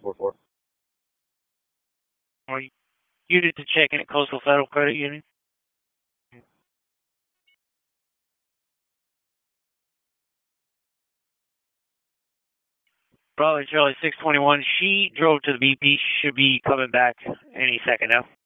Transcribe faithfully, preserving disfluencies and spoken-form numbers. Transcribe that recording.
four four. Or unit to check in at Coastal Federal Credit Union. Probably Charlie six twenty-one. She drove to the B P. Should be coming back any second now.